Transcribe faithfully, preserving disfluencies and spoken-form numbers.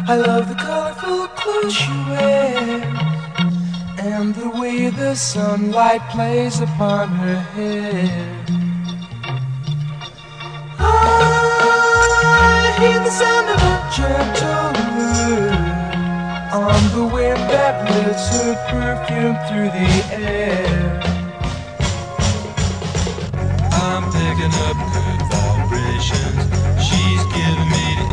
I love the colorful clothes she wears and the way the sunlight plays upon her hair. I hear the sound of a gentle word on the wind that lifts her perfume through the air. I'm picking up good vibrations